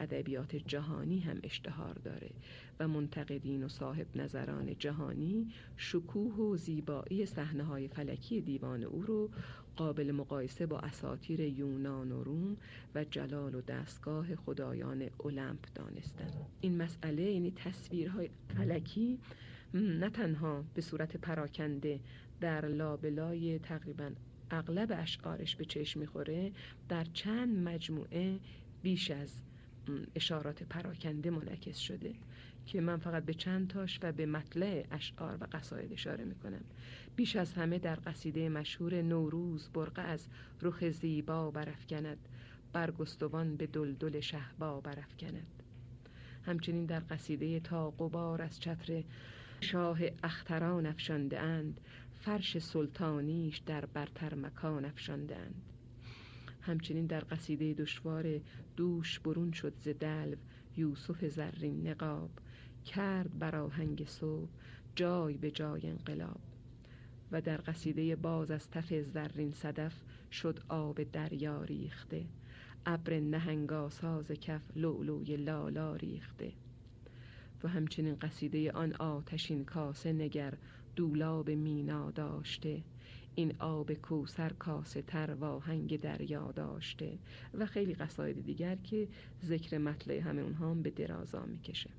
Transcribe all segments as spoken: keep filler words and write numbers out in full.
ادبیات جهانی هم اشتهار داره و منتقدین و صاحب نظران جهانی شکوه و زیبایی صحنه‌های فلکی دیوان او رو قابل مقایسه با اساطیر یونان و روم و جلال و دستگاه خدایان المپ دانستند. این مسئله، یعنی تصویرهای فلکی، نه تنها به صورت پراکنده در لابلای تقریباً اغلب اشعارش به چشم میخوره، در چند مجموعه بیش از اشارات پراکنده منعکس شده که من فقط به چند تاش و به مطلع اشعار و قصاید اشاره میکنم. بیش از همه در قصیده مشهور نوروز برقع از رخ زیبا برافکند، برگستوان به دلدل شهبا برافکند. همچنین در قصیده تا غبار از چتر شاه اختران افشانده اند، فرش سلطانیش در برتر مکان افشانده اند. همچنین در قصیده دشوار دوش برون شد ز دلو، یوسف زرین نقاب، کرد بر آهنگ صبح جای به جای انقلاب. و در قصیده باز از تف زرین صدف شد آب دریا ریخته، ابر نهنگاساز کف لؤلؤی لالا ریخته. و همچنین قصیده آن آتشین کاسه نگر، دولاب مینا داشته، این آب کوثر کاسه تر و آهنگ دریا داشته، و خیلی قصاید دیگر که ذکر مطلع همه اونها هم به درازا میکشه.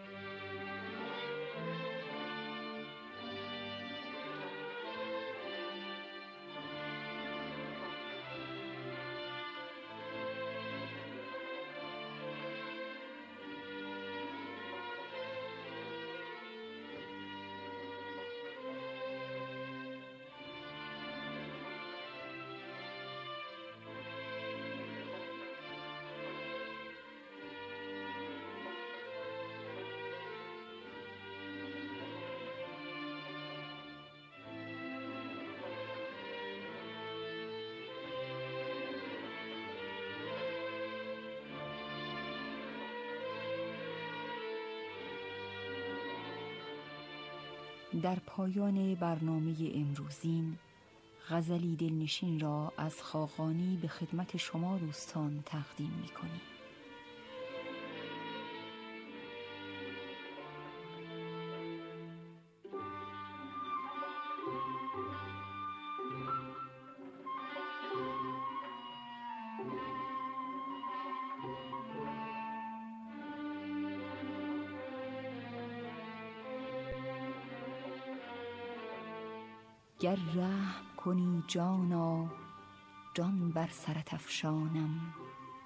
در پایان برنامه امروزین غزلی دلنشین را از خاقانی به خدمت شما دوستان تقدیم می‌کنیم. گر رحم کنی جانا جان بر سرت افشانم،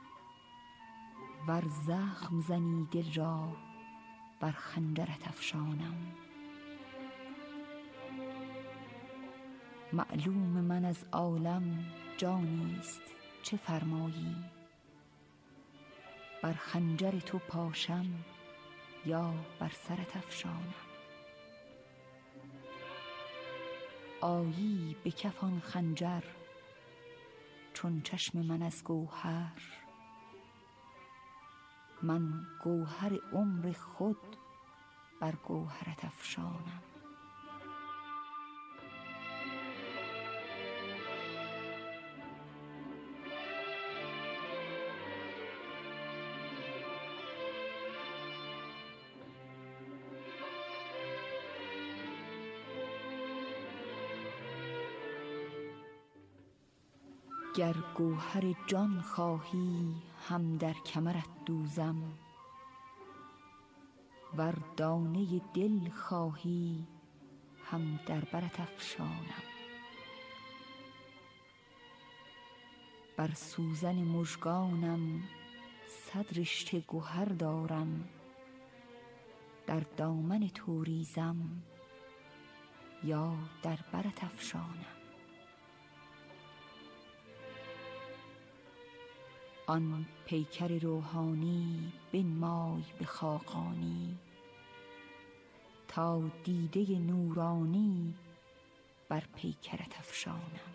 ور زخم زنی دل را بر خنجرت افشانم. معلوم من از عالم جانیست چه فرمایی، بر خنجر تو پاشم یا بر سرت افشانم. آیی به کف آن خنجر چون چشم من از گوهر، من گوهر عمر خود بر گوهرت افشانم. گر گوهر جان خواهی هم در کمرت دوزم، ور دانه دل خواهی هم در برت افشانم. بر سوزن مژگانم صد رشته گهر دارم، در دامن تو ریزم یا در برت افشانم. آن پیکر روحانی بنمای به خاقانی، تا دیده نورانی بر پیکرت افشانم.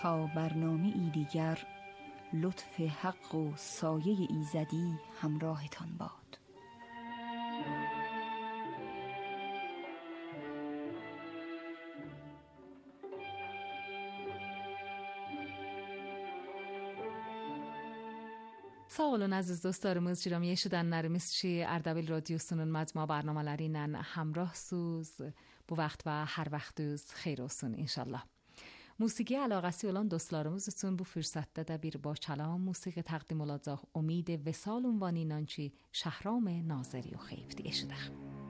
تا برنامه ای دیگر لطف حق و سایه ایزدی همراهتان باد. Sağ olun əziz dostlarımız, ciram eşidənlərimiz ki, Ərdəbil Radiosunun məcmua barnamaları ilə həmrahsınız. Bu vaxt və hər vaxtınız xeyir olsun inşallah. موسیقی علاقسی olan dostlarımız üçün bu fürsətdə də bir با کلام موسیقی təqdim olacaq. Umid Vesal ünvanı ilə ki, Şəhram Naziri oxuyub eşidək.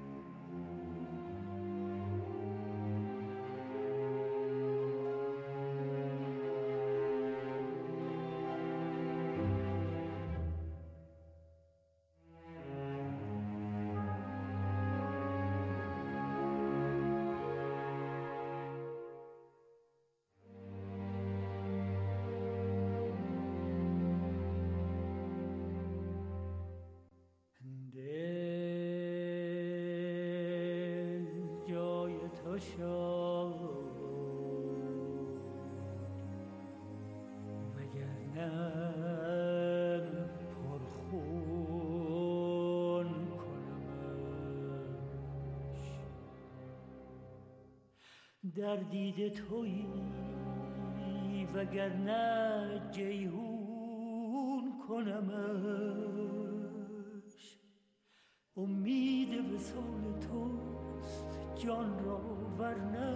در دید تویی وگرنه جیهون کنمش. امید وصال توست جان را ورنه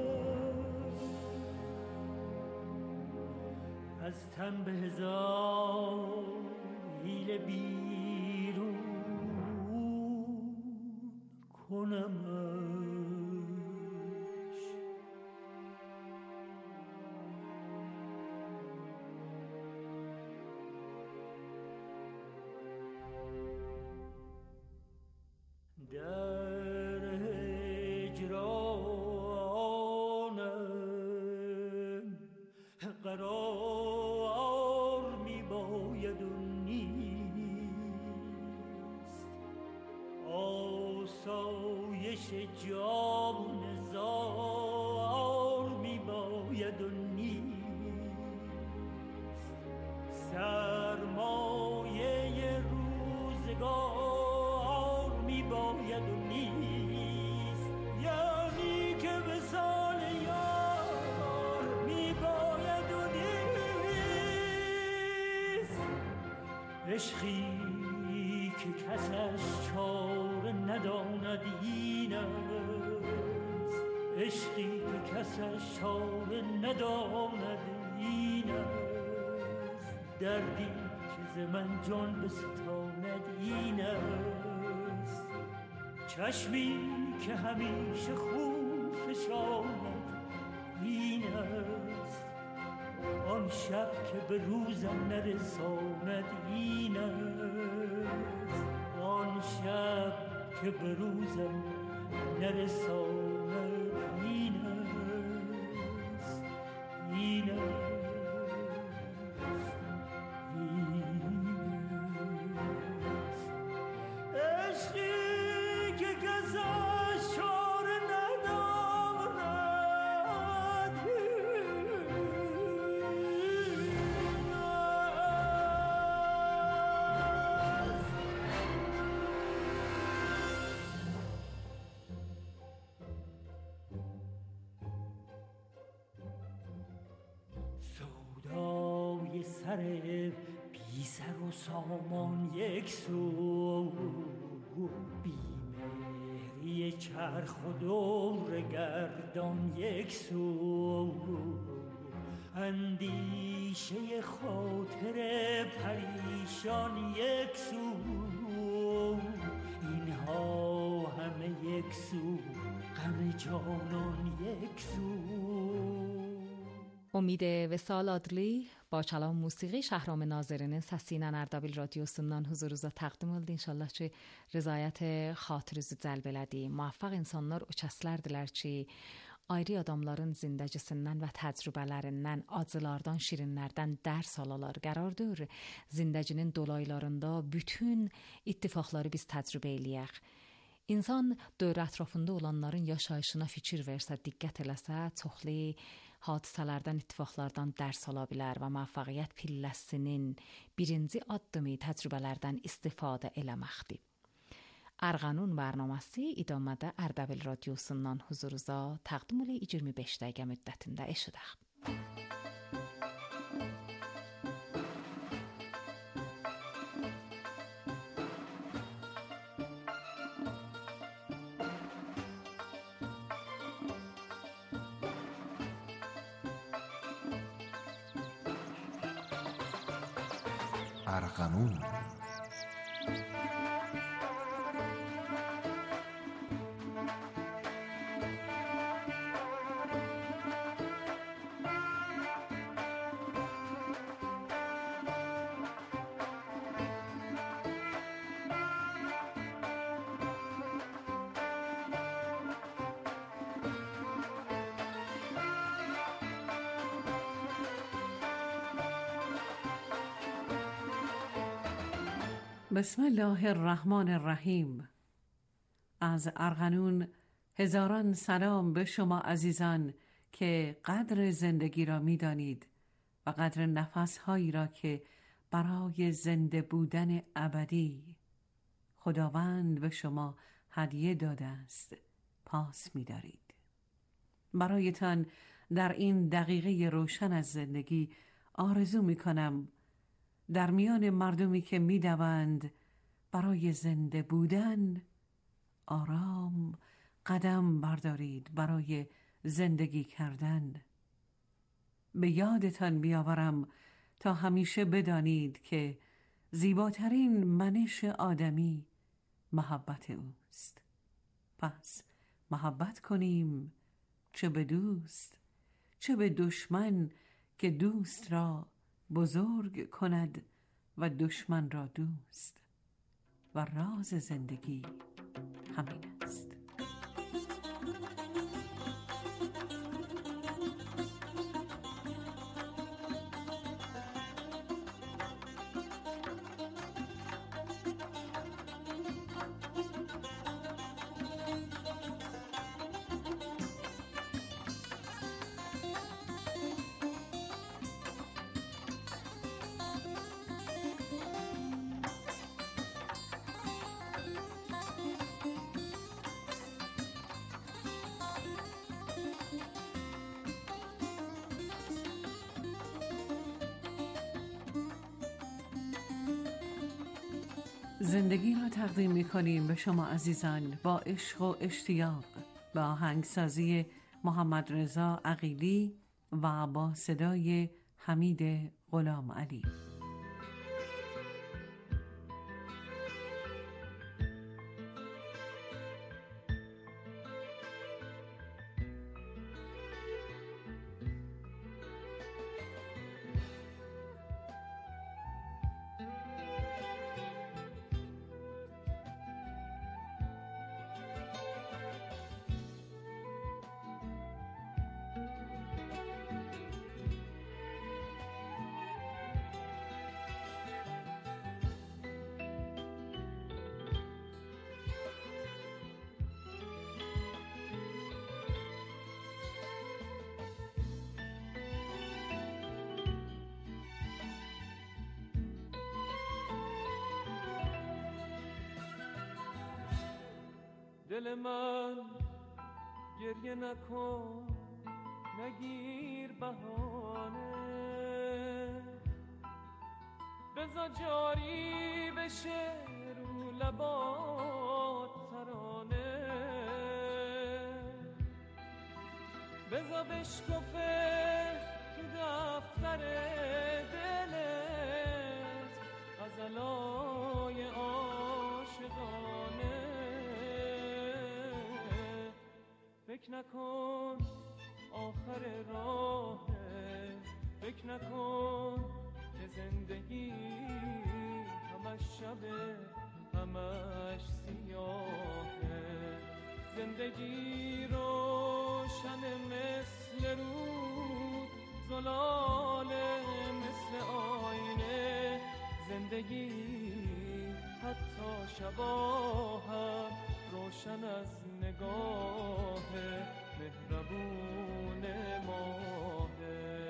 از تن به هزار حیله بیرون کنمش. در هجرانم قرار می باید و نیست، آسایش جان زار می باید و نیست، سرمایه روزگار باید و نیست، یعنی که وصال یار می باید و نیست. عشقی که کسش چاره نداند این است، عشقی که کسش چاره نداند این است، دردی که ز من جان بستاند این است، چشمی که همیشه خون فشاند این است، آن شب که به روزم نرساند این است، آن شب که به روزم نرساند این است، این است. سر بی سر و سامان یک سو، بیمهری چرخ و دور گردان یک سو، اندیشه خاطر پریشان یک سو، اینها همه یک سو، غم جانان یک سو. امید وصال adlı با çalan musiqi Şəhram Nazirinin səsi ilə Ərdəbil Radiosundan huzurunuza təqdim oldu. İnşallah ki, rəzayət xatirinizi cəlb elədi. Muvaffaq insanlar o kəslərdilər ki, ayrı adamların zindəcisindən və təcrübələrindən, acılardan, şirinlərdən dərs alalar. Qərardır zindəcinin dolaylarında bütün ittifaqları biz təcrübə eləyək. İnsan dövrə ətrafında olanların yaşayışına fikir versə, diqqət eləsə, çoxlu hadisələrdən, ittifaqlardan dərs ala bilər və müvəffəqiyyət pilləsinin birinci addımı təcrübələrdən istifadə eləməkdir. Arğanun bərnaməsi idamada Ərdəbil radiosundan huzurunuza təqdim olunur. iyirmi beş dəqiqə müddətində eşidək. ارغنون. بسم الله الرحمن الرحیم. از ارغنون هزاران سلام به شما عزیزان که قدر زندگی را می دانید و قدر نفسهایی را که برای زنده بودن ابدی خداوند به شما هدیه داده است پاس می دارید. برایتان در این دقیقه روشن از زندگی آرزو می کنم در میان مردمی که می دوند برای زنده بودن آرام قدم بردارید برای زندگی کردن. به یادتان بیاورم تا همیشه بدانید که زیباترین منش آدمی محبت اوست. پس محبت کنیم، چه به دوست چه به دشمن که دوست را بزرگ کند و دشمن را دوست. و راز زندگی همین است. زندگی را تقدیم می‌کنیم به شما عزیزان با عشق و اشتیاق، با آهنگسازی محمد رضا عقیلی و با صدای حمید غلام علی. دل من گریه نکن، نگیر بهانه، بذار جاری بشه رو لبات ترانه، بذار بشکفه تو دفتر دلت غزلای عاشقانه. فکر نکن آخر راهه، فکر نکن که زندگی همش شبه همش سیاهه. زندگی روشن مثل رود، زلاله مثل آینه. زندگی حتی شباهم روشن از نگاه مهربون ماهه.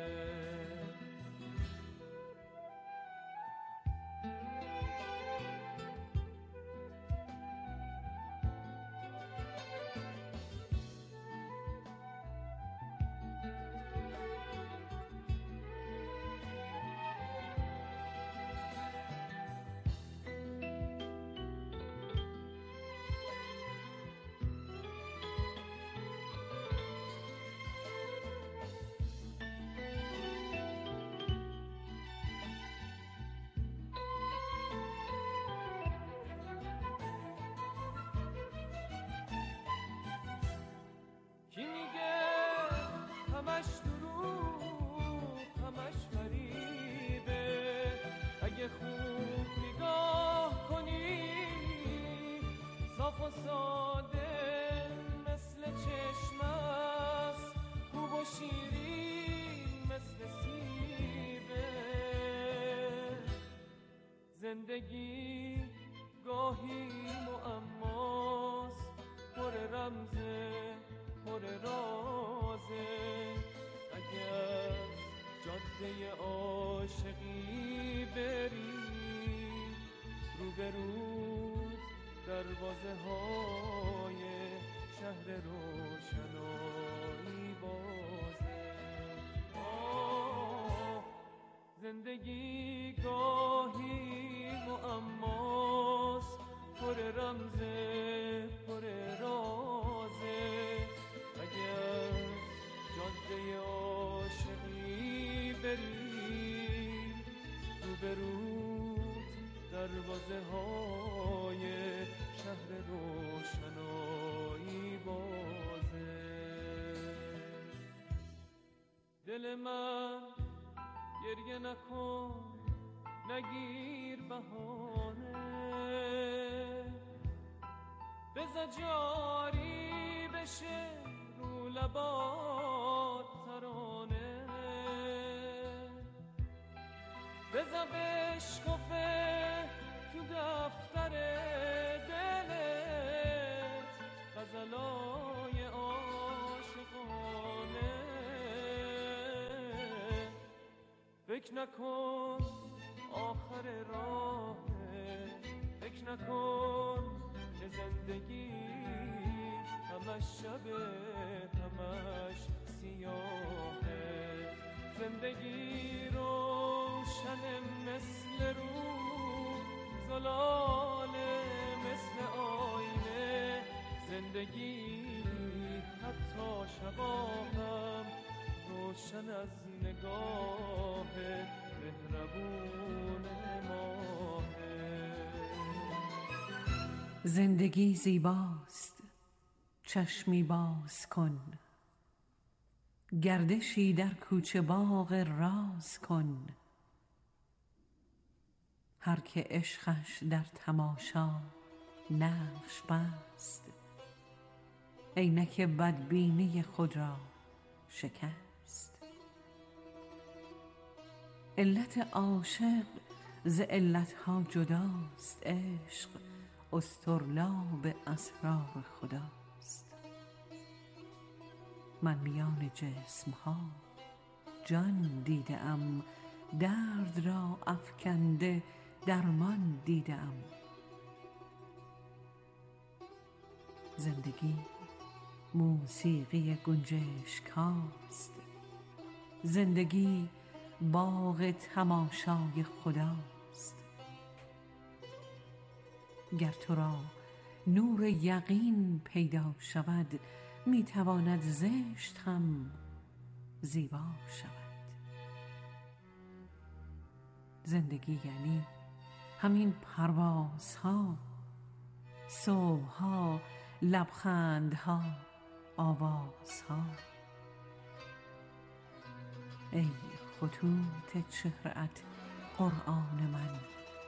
کی میگه همش دروغ همش فریبه، اگه خوب نگاه کنی صاف و ساده مثل چشم است، خوب و شیرین مثل سیبه. زندگی گاهی معماست، پر رمزه پر رازه، اگر جاده عاشقی بری روبروت دروازه های شهر روشنایی بازه. آه زندگی گاهی معماست، پر رمزه پر رازه، اگر جاده عاشقی بری روبروت دروازه های شهر روشنایی بازه. دل من گریه نکن نگیر بهانه، بذار جاری بشه رو لبات ترانه، بذار بشکفه تو دفتر دلت غزلای عاشقانه. فکر نکن آخر راهه، فکر نکن که زندگی همش شبه همش سیاهه. زندگی روشن مثل روز، زلاله مثل آینه. زندگی حتی شباهم روشن از نگاه مهربون ماهه. زندگی زیباست، چشمی باز کن، گردشی در کوچه باغ راز کن. هر که عشقش در تماشا نقش بست، عینک بدبینی خود را شکست. علت عاشق ز علتها جداست، عشق اصطرلاب اسرار خداست. من میان جسمها جان دیدم، درد را افکنده درمان دیدم. زندگی موسیقی گنجشک هاست، زندگی باغ تماشای خداست. گر تو را نور یقین پیدا شود، میتواند زشت هم زیبا شود. زندگی یعنی همین پروازها، صبحها، لبخندها، آوازها. ای خطوط چهره‌ات قرآن من،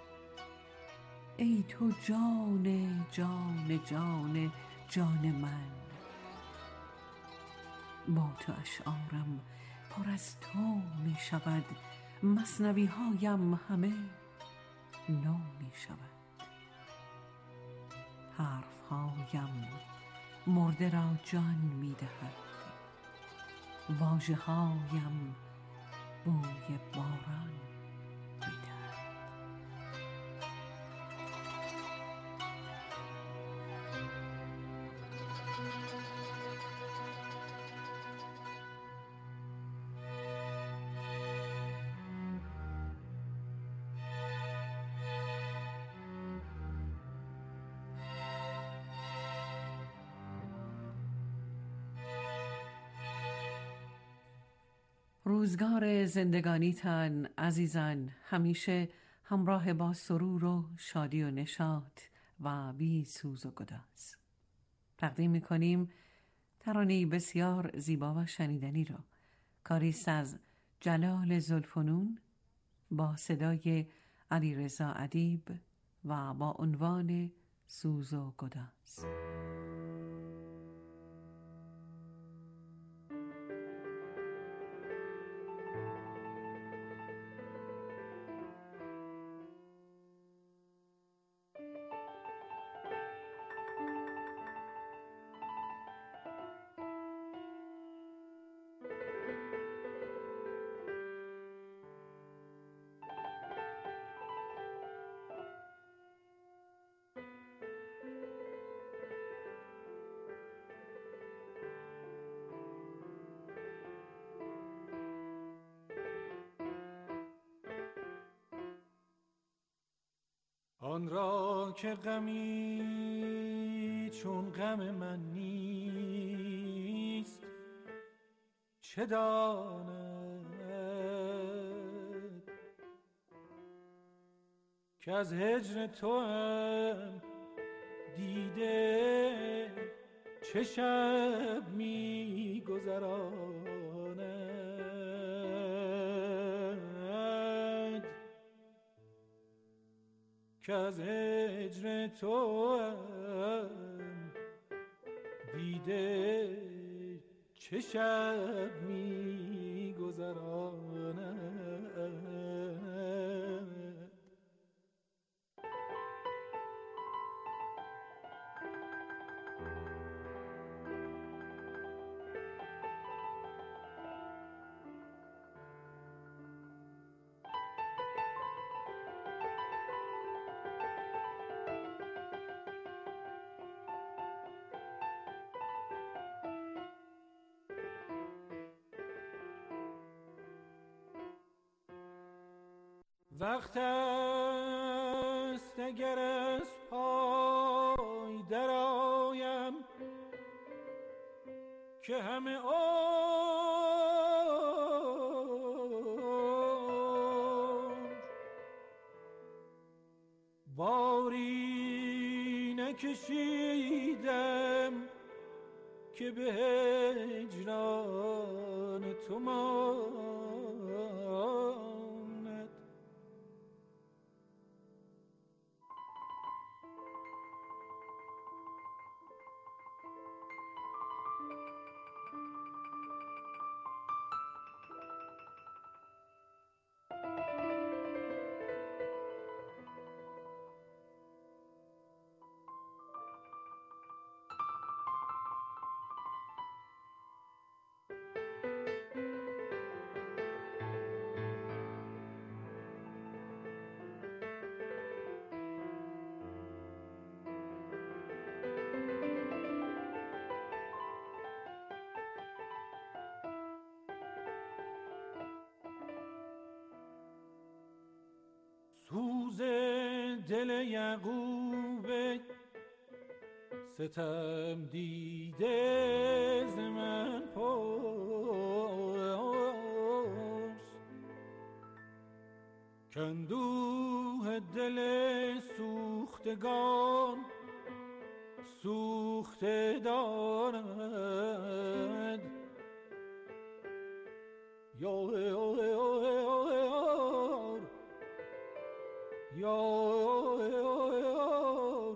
ای تو جان جان جان جان من. با تو اشعارم پر از تو می شود، مثنوی هایم همه نو می شود. حرفهایم مرده را جان می دهد، واژه هایم بوی باران می دهد. روزگار زندگانیتان عزیزان همیشه همراه با سرور و شادی و نشاط و بی سوز و گداز. تقدیم می‌کنیم ترانه‌ای بسیار زیبا و شنیدنی را، کاریست از جلال ذوالفنون با صدای علیرضا ادیب و با عنوان سوز و گداز. آن را که غمی چون غم من نیست چه داند که از هجر توام دیده چه شب می گذراند که از هجر توام دیده چه شب می گذراند. وقت است اگر از پای درآیم که همه عمر باری نکشیدم که به هجران تو ماند. سوز دل یعقوب ستم دیده ز من پرس، کاندوه دل سوختگان سوخته دارد. یا یار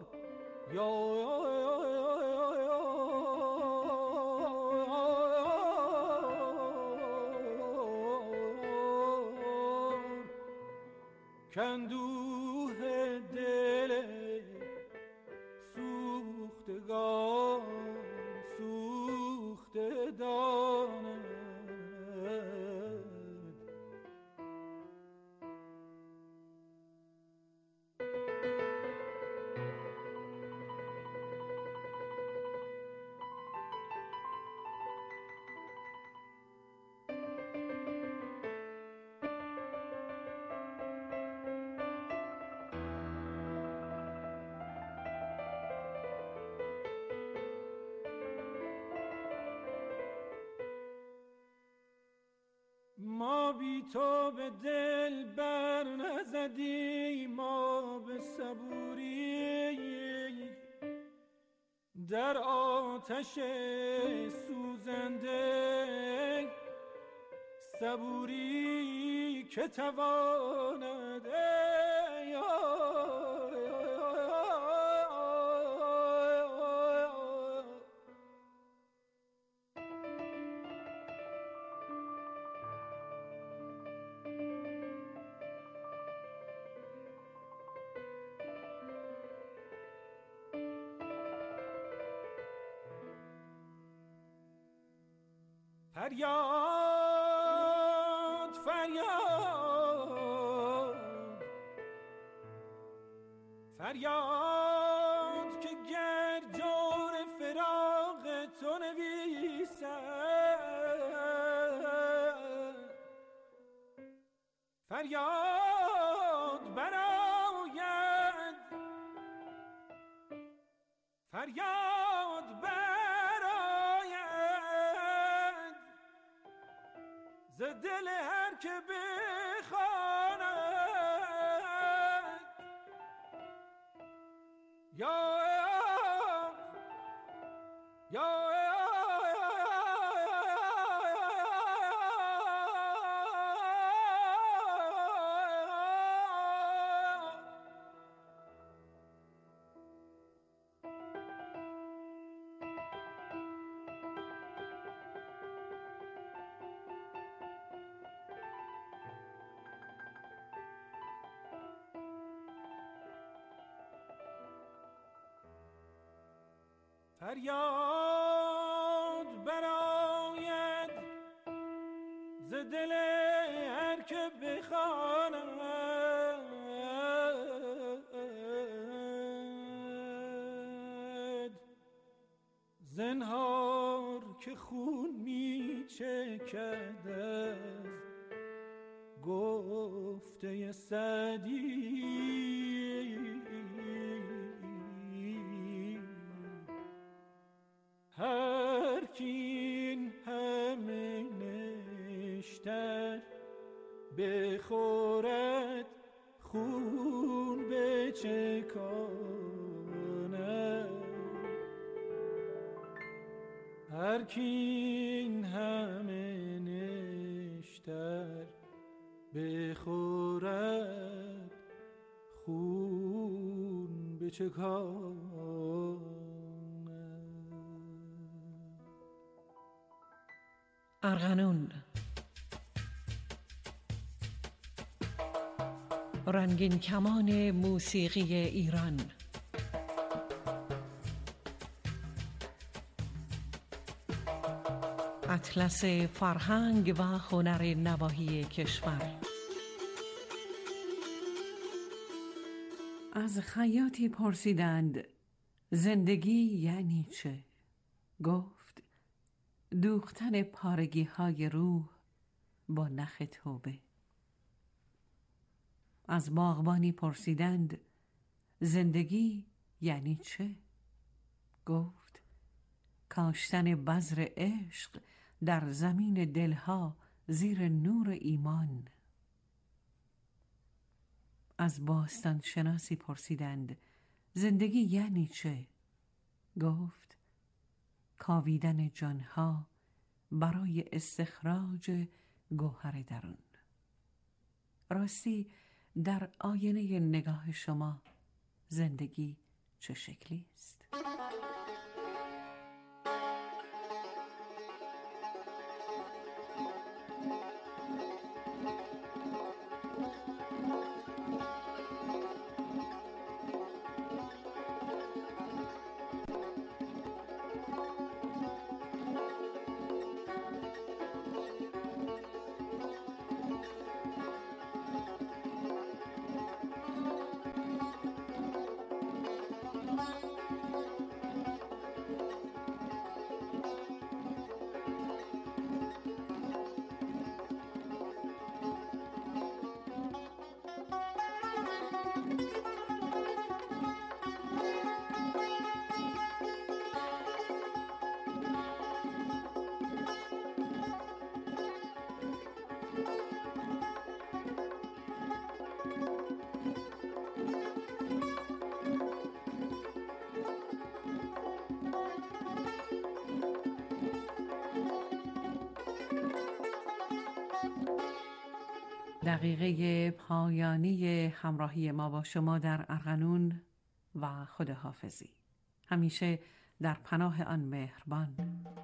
کاندوه دل سوختگان تو به دل بر نزدی ما به صبوری در آتش سوزنده صبوری که تواند فریاد فریاد فریاد که گر جور فراق تو نویسد فریاد براید فریاد براید ز دل هر که بخواند یا یا فریاد براید ز دل هر که بخواند زنهار که خون می چکد از گفته سعدی هر کین همه نشتر بخورد خون بچکاند هر کین همه نشتر بخورد خون بچکاند. ارغنون، رنگین کمان موسیقی ایران. اطلس فرهنگ و هنر نواحی کشور. از خیاطی پرسیدند زندگی یعنی چه؟ گفت دوختن پارگی های روح با نخ توبه. از باغبانی پرسیدند زندگی یعنی چه؟ گفت کاشتن بذر عشق در زمین دلها زیر نور ایمان. از باستان شناسی پرسیدند زندگی یعنی چه؟ گفت کاویدن جانها برای استخراج گوهر درون. راستی در آینه نگاه شما زندگی چه شکلی است؟ دقیقه پایانی همراهی ما با شما در ارغنون و خداحافظی. همیشه در پناه آن مهربان.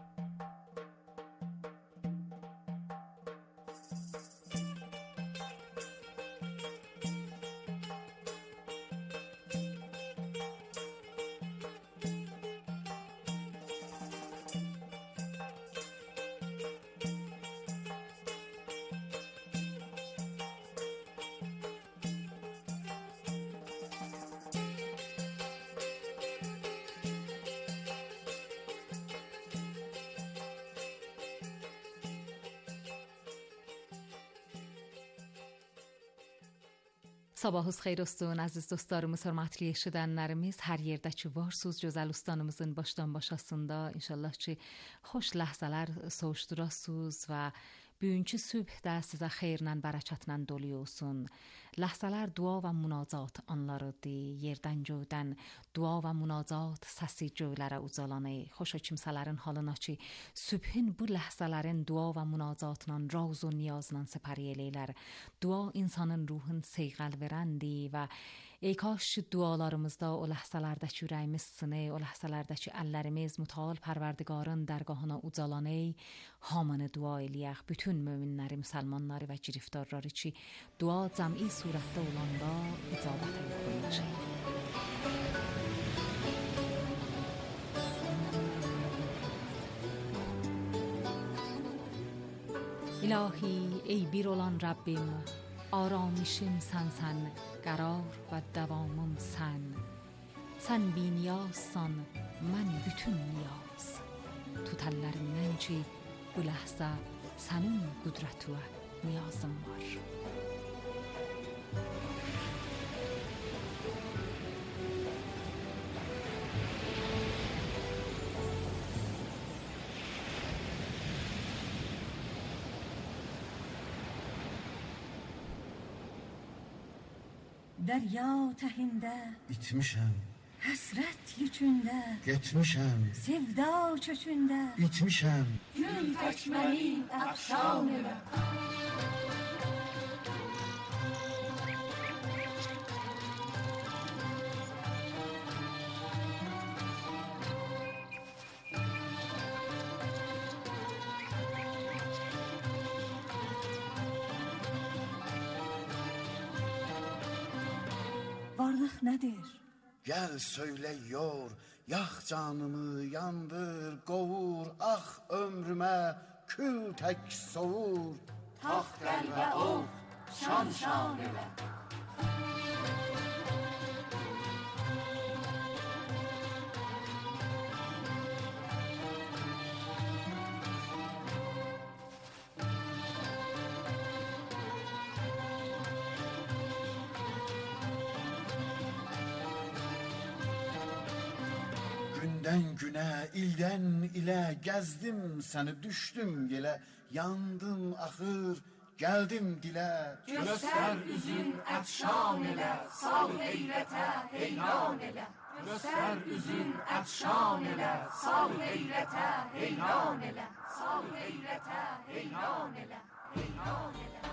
Sabahınız xeyir olsun, əziz dostlarımız, hörmətli eşidənlərimiz. Hər yerdə ki varsınız, gözəl ustanımızın başdan başasında. İnşallah ki, xoş ləhzələr soğuşdurasınız və bugünkü sübh də sizə xeyirlə, bərəkətlə dolu olsun. Ləhzələr dua və münacat anlarıdır. Yerdən göydən dua və münacat səsi göylərə ucalanır. Xoş o kimsələrin halına ki, sübhün bu ləhzələrin dua və münacatla, raz və niyazla səpəri eləylər. Dua insanın ruhun seyğəl verəndir və ey kaş dualarımızda o ləhzələrdəki ürəyimiz sınır, o ləhzələrdəki əllərimiz mütəal Pərverdigarın dərgahına ucalanır. Hamını dua eləyək, bütün möminləri, müsəlmanları və giriftarları ki, dua cəm'i surətdə olanda icabətə yoxlanacaq. İlahi, ey bir olan Rabbim, آرامشم سنسن قرار و دوامم سن سن بی نیازسان من bütün niyaz tutallarından ki bu ləhzə sənin qüdrətə niyazım var. دریا تهنده itmişəm, həsrət yükündə getmişəm, sevda çökündə bitmişəm. gül təkməni əfşan elə. Varlıq nədir? Gəl söylə yor, yax canımı, yandır, qovur, ax ömrümə, kül tək soğur. Tax qəlbə ol, şan şan elə. Gündən günə, ildən ilə gəzdim səni, düşdüm yelə, yandım axır, gəldim dilə. Göstər üzün əfşan elə, sal heyrətə heyran elə. Göstər üzün əfşan elə, sal heyrətə heyran elə. Sal heyrətə heyran elə, heyran elə.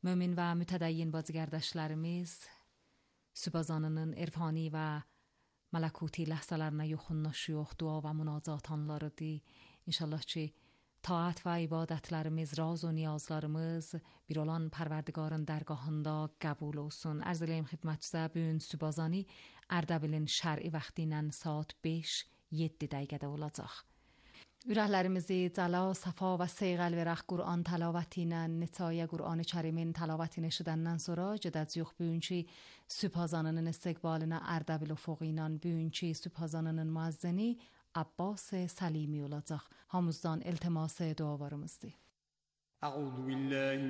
Mömin və mütədəyyin bazıgərdəşlərimiz Sübhazanının irfani və mələkuti ləhzələrinə yoxunlaşıyor, dua və münacat anlarıdır. İnşallah ki, taat və ibadətlərimiz, raz və niyazlarımız bir olan Pərverdigarın dərgahında qəbul olsun. Ərz eləyim xidmətinizə bu gün Sübhazani Ərdəbilin şər'i vaxtı ilə saat beş yeddi dəqiqədə olacaq. Ürəklərimizi cəla, səfa və seyğəl verək Qur'an təlaməti ilə, nitaya Qur'an-ı Kərimin təlamətinə eşidəndən sonra gedəcəyik bugünkü Sübhazanının istiqbalına Ərdəbil üfüqü ilə. Bugünkü Sübhazanının müəzzini Abbas Səlimi olacaq. Hamımızdan iltimas dualarımızdır. Əuzu billahi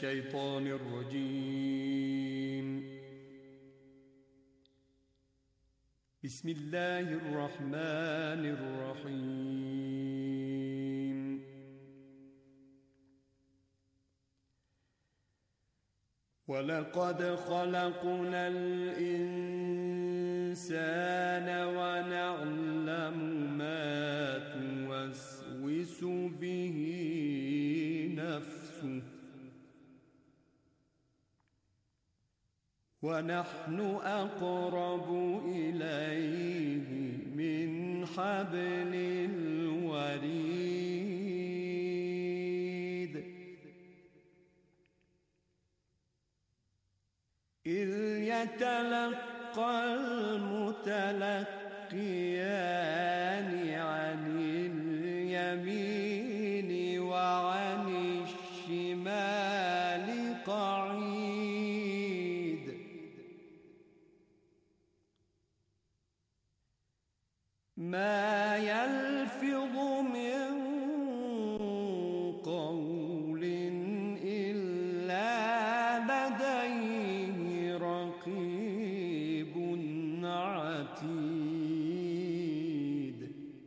mineşşeytanirracim. Bismillahirrahmanirrahim. وَلَقَدْ خَلَقْنَا الْإِنسَانَ وَنَعْلَمُ مَا تُوَسْوِسُ بِهِ نَفْسُهُ وَنَحْنُ أَقْرَبُ إِلَيْهِ مِنْ حَبْلِ الْوَرِيدِ إِذْ يَتَلَقَّى الْمُتَلَقِّيَانِ عَنِ الْيَمِينِ وَعَنِ الشِّمَالِ قَعِيدٌ مَا يَلْفِظُ مِنْ قَوْلٍ إِلَّا لَدَيْهِ رَقِيبٌ عَتِيدٌ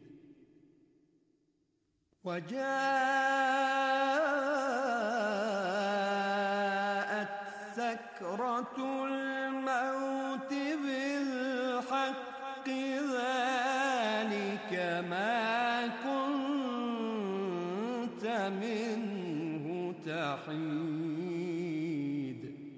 وَجَاءَتْ سَكْرَةُ الْمَوْتِ بِالْحَقِّ ذَلِكَ مَا كُنْتَ مِنْهُ تَحِيدُ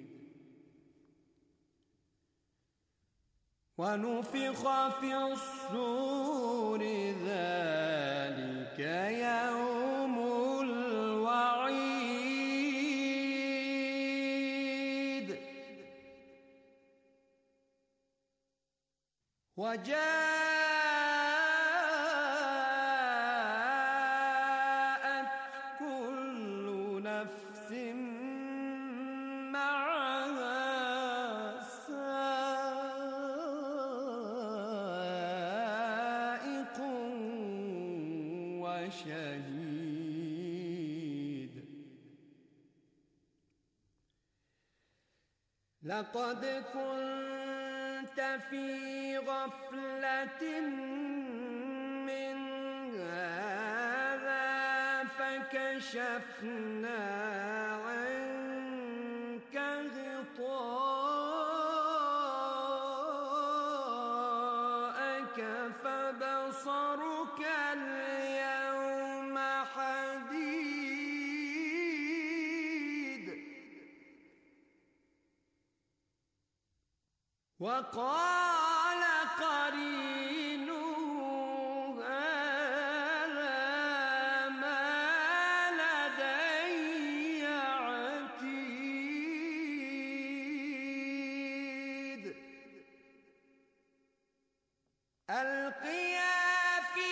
وَنُفِخَ فِي الصُّورِ ذَلِكَ يَوْمُ الْوَعِيدِ وَجَاءَتْ كُلُّ نَفْسٍ مَعَهَا سَائِقٌ وَشَهِيدٌ لَقَدْ كُنْتَ فِي غَفْلَةٍ مِّنْ هَذَا فَكَشَفْنَا عَنْكَ غِطَاءَكَ فَبَصَرُكَ الْيَوْمَ حَدِيدٌ وَقَالَ قَرِينُهُ هَذَا مَا لَدَيَّ عَتِيدٌ أَلْقِيَا فِي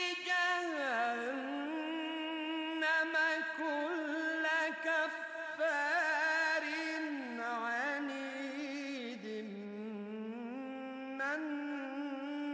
جَهَنَّمَ كُلَّ كَفَّارٍ عَنِيدٍ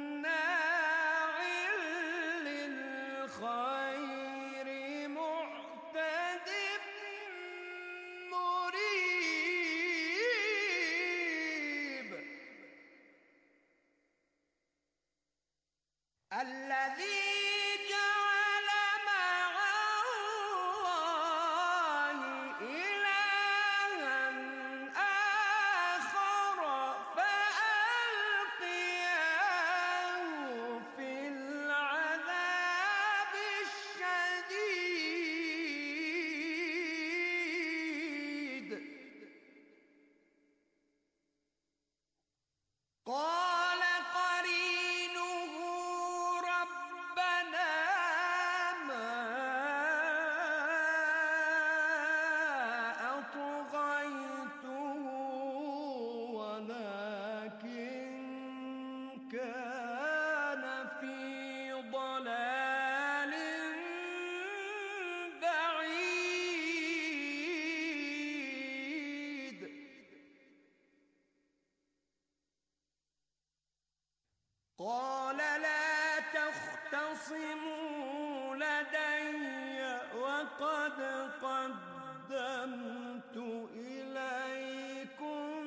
قال لا تختصموا لدي وقد قدمت إليكم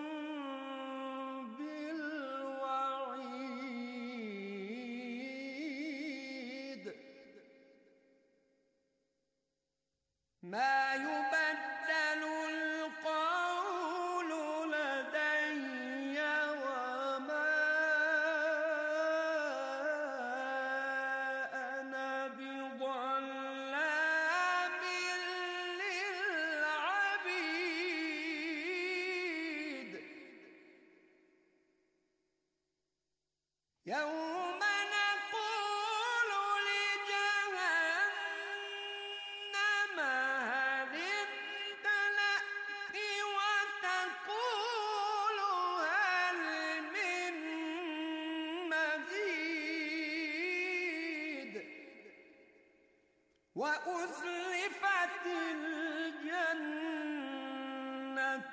بالوعيد ما يبدل القول لدي وما أنا بظلام للعبيد يوم نقول لجهنم هل امتلأت وتقول هل من مزيد وأزلفت الجنة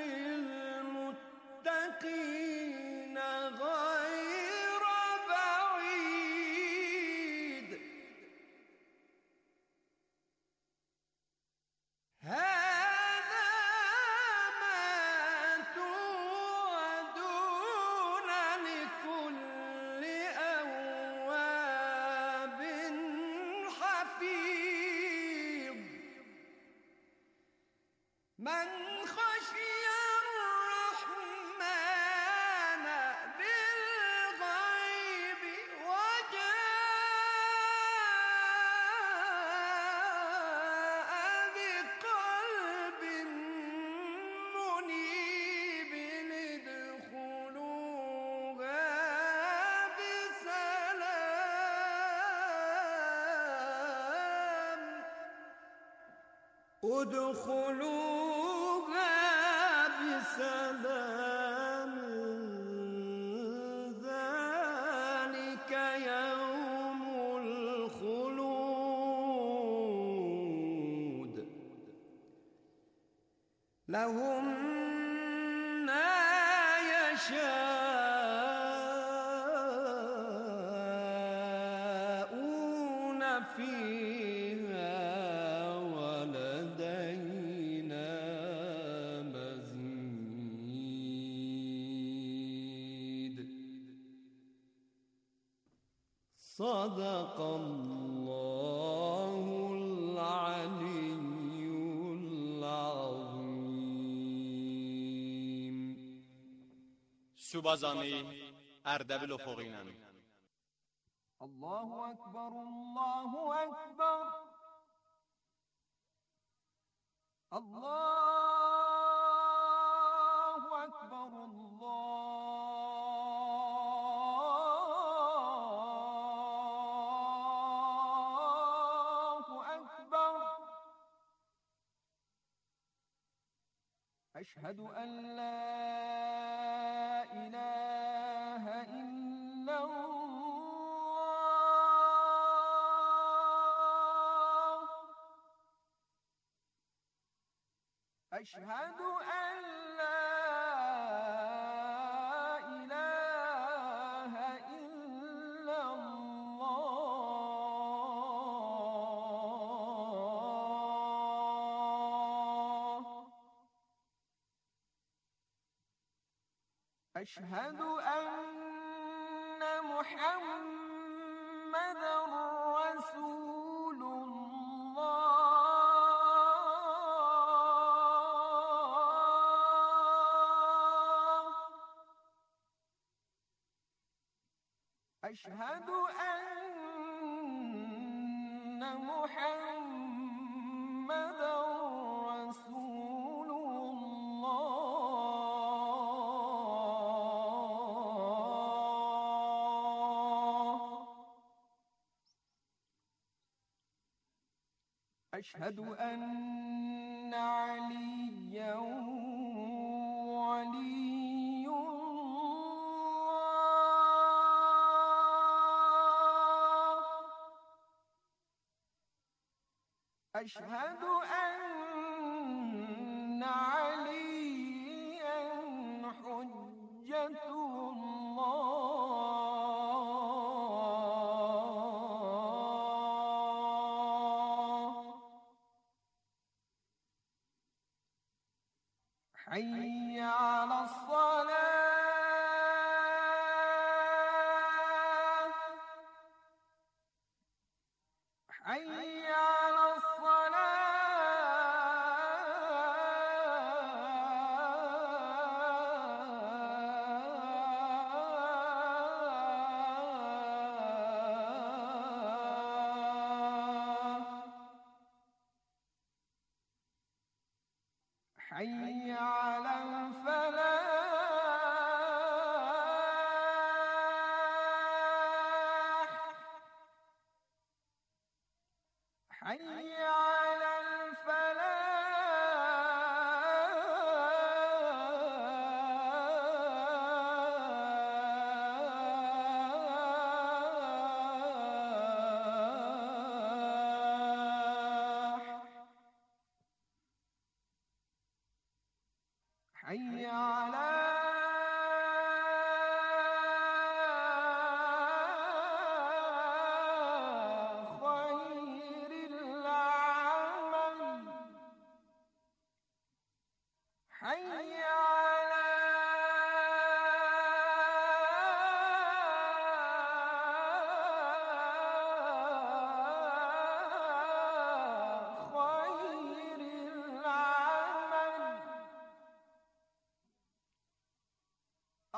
للمتقين غير بعيد هذا ما توعدون لكل أواب حفيظ من خشي الرحمن بالغيب وجاء بقلب منيب ادخلوها بسلام ادخلوها بسلام ذلك يوم الخلود لهم ما يشاءون فيها ولدينا مزيد صدق الله العلي العظيم. سوبازانی اردبیل افقینم. الله أكبر الله أكبر الله أكبر الله أكبر أشهد أن لا إله إلا الله أشهد أن لا إله إلا الله أشهد أن محمدًا رسول الله أشهد أن محمدًا رسول الله أشهد أن عليا ولي الله أشهد أن عليا حجة الله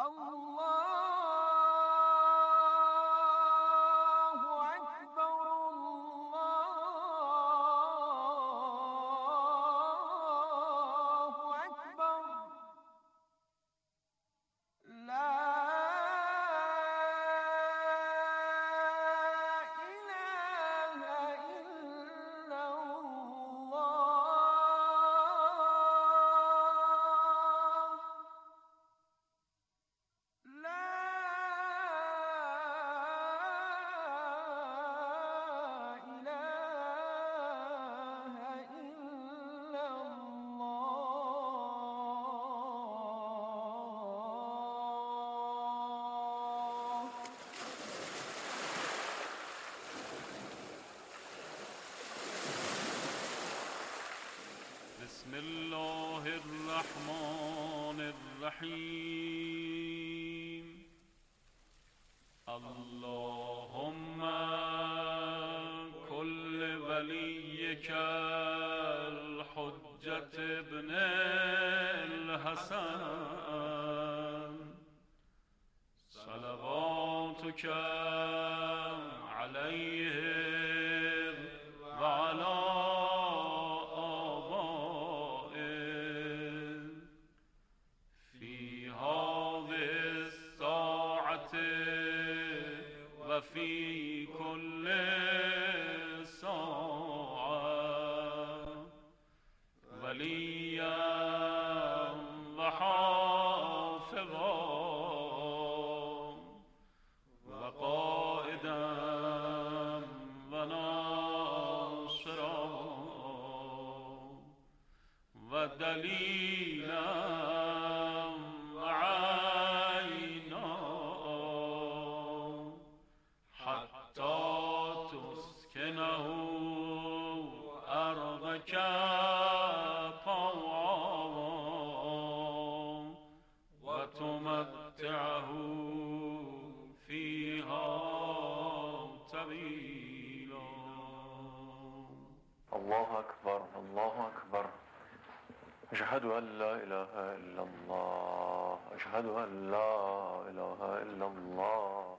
بسم الله الرحمن الرحیم. اللهم كل وليك الحجة ابن الحسن صلواتك عليه وعلى في كل ساعة وليا وحافظا وقائدا وناصرا ودليلا وتمتعه فيها طويلا. الله أكبر الله أكبر. أشهد أن لا إله إلا الله أشهد أن لا إله إلا الله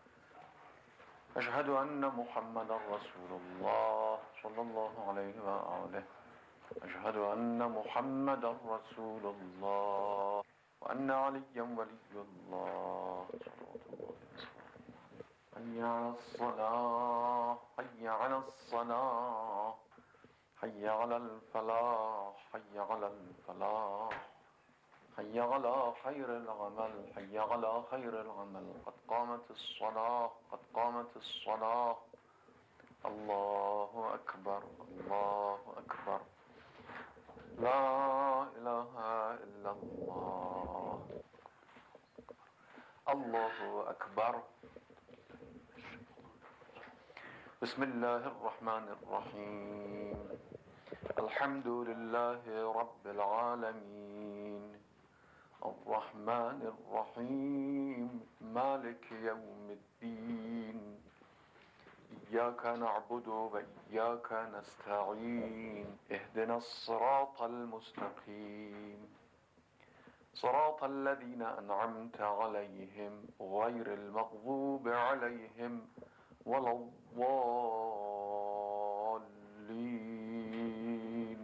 أشهد أن محمد رسول الله صلى الله عليه وآله. أشهد أن محمد رسول الله وأن عليا ولي الله صلوات الله وسلامه. حي على الصلاة حي على الصلاة حي على الفلاح حي على الفلاح حي على خير العمل حي على خير العمل. قد قامت الصلاة قد قامت الصلاة. الله أكبر الله أكبر. لا إله إلا الله. الله أكبر. بسم الله الرحمن الرحيم. الحمد لله رب العالمين الرحمن الرحيم مالك يوم الدين. إياك نعبد وإياك نستعين. اهدنا الصراط المستقيم صراط الذين أنعمت عليهم غير المغضوب عليهم ولا الضالين.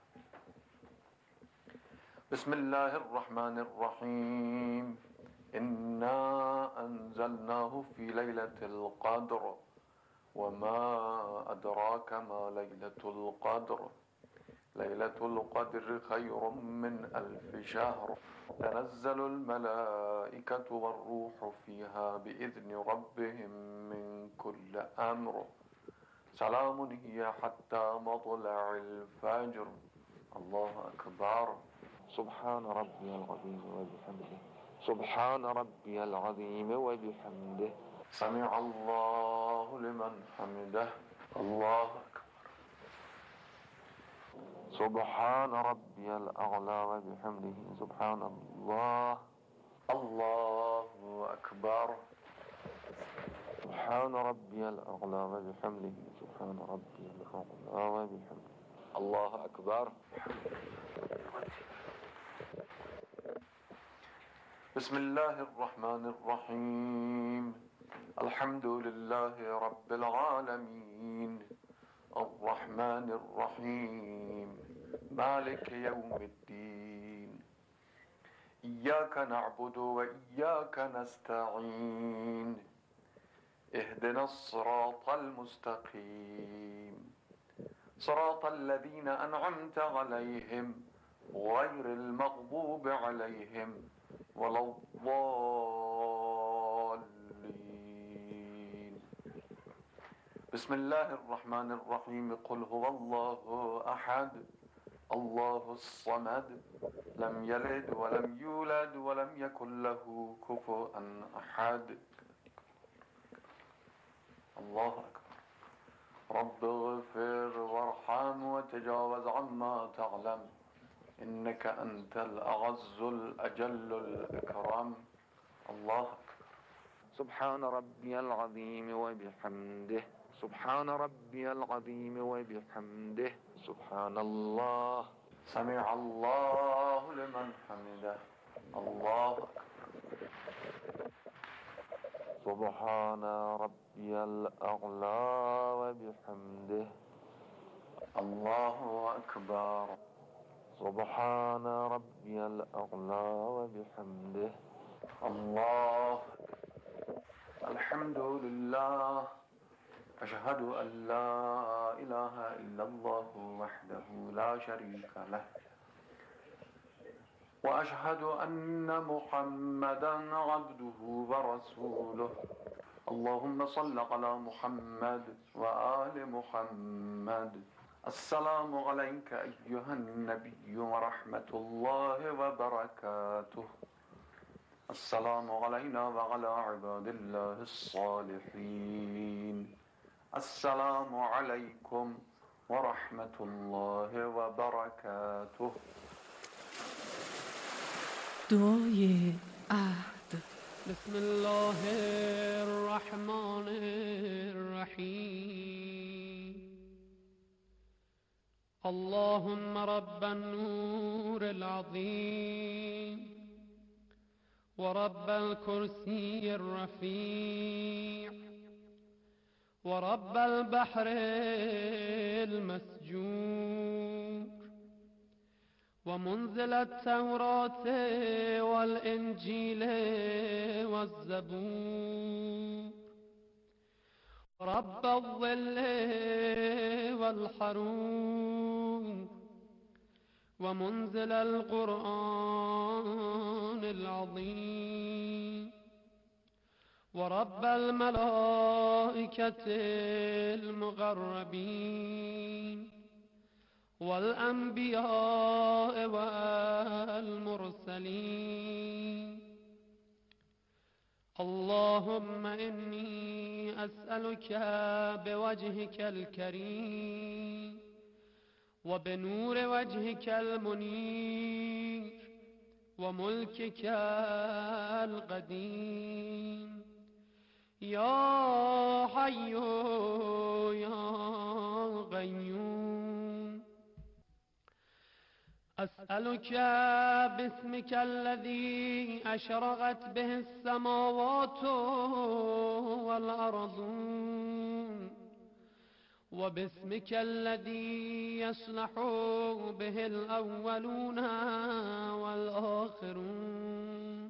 بسم الله الرحمن الرحيم. إنا أنزلناه في ليلة القدر وما أدراك ما ليلة القدر. ليلة القدر خير من ألف شهر. تنزل الملائكة والروح فيها بإذن ربهم من كل أمر. سلام هي حتى مطلع الفجر. الله أكبر. سبحان ربي العظيم وبحمده سبحان ربي العظيم وبحمده سمع الله لمن حمده. الله أكبر. سبحان ربي الأعلى وبحمده سبحان الله. الله أكبر. سبحان ربي الأعلى وبحمده سبحان ربي الأعلى وبحمده. الله أكبر. بسم الله الرحمن الرحيم الحمد لله رب العالمين الرحمن الرحيم مالك يوم الدين إياك نعبد وإياك نستعين اهدنا الصراط المستقيم صراط الذين أنعمت عليهم غير المغضوب عليهم ولا الضالين. بسم الله الرحمن الرحيم قل هو الله أحد الله الصمد لم يلد ولم يولد ولم يكن له كفوا أحد. الله أكبر. رب اغفر وارحم وتجاوز عما تعلم إنك أنت الأعز الأجل الأكرم. الله أكبر. سبحان ربي العظيم وبحمده سبحان ربي العظيم وبحمده سبحان الله. سمع الله لمن حمده. الله أكبر. سبحان ربي الأعلى وبحمده. الله أكبر. سبحان ربي الأعلى وبحمده. الله. الحمد لله. أشهد أن لا إله إلا الله وحده لا شريك له وأشهد أن محمدا عبده ورسوله. اللهم صل على محمد وآل محمد. السلام عليك أيها النبي ورحمة الله وبركاته. السلام علينا وعلى عباد الله الصالحين. السلام عليكم ورحمة الله وبركاته. دعای عهد. بسم الله الرحمن الرحيم. اللهم رب النور العظيم ورب الكرسي الرفيع ورب البحر المسجور ومنزل التوراة والإنجيل والزبور رب الظل والحرور ومنزل القرآن العظيم ورب الملائكة المقربين والأنبياء والمرسلين. اللهم إني أسألك بوجهك الكريم وبنور وجهك المنير وملكك القديم يا حي يا قيوم. أسألك باسمك الذي أشرقت به السماوات والأرض وباسمك الذي يصلح به الأولون والآخرون